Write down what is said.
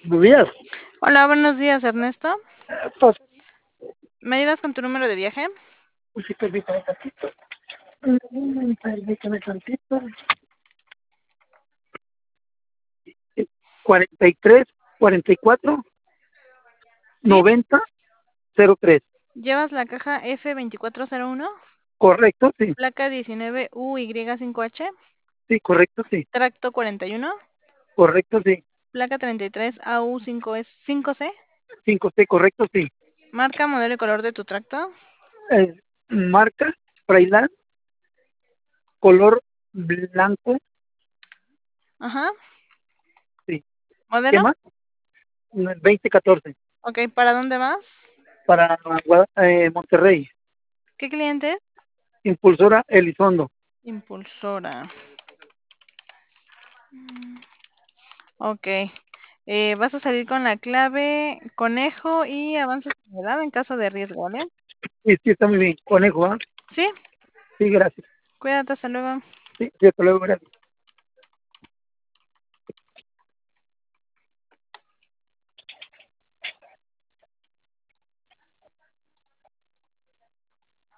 Buenos días. Hola, buenos días, Ernesto. Pues, ¿Me ayudas con tu número de viaje? sí, permítame tantito. Permítame tantito. 43, 44, ¿Sí? 90, 03. ¿Llevas la caja F2401? ¿Correcto? Sí. Placa 19UY5H. Sí, correcto, sí. Tracto 41. Correcto, sí. Placa 33AU5C. 5C, correcto, sí. Marca, modelo y color de tu tracto. Marca, Freiland, color blanco, Ajá. sí. ¿Qué ¿Modelo? más? 2014, Ok, ¿para dónde vas? para Monterrey. ¿Qué cliente? Impulsora Elizondo. Impulsora. Ok. Vas a salir con la clave conejo y avances acelerado en caso de riesgo, ¿vale? Sí, sí, está muy bien. Conejo, ¿ah? Sí, Sí, gracias. cuídate, hasta luego. Sí, sí, hasta luego, gracias.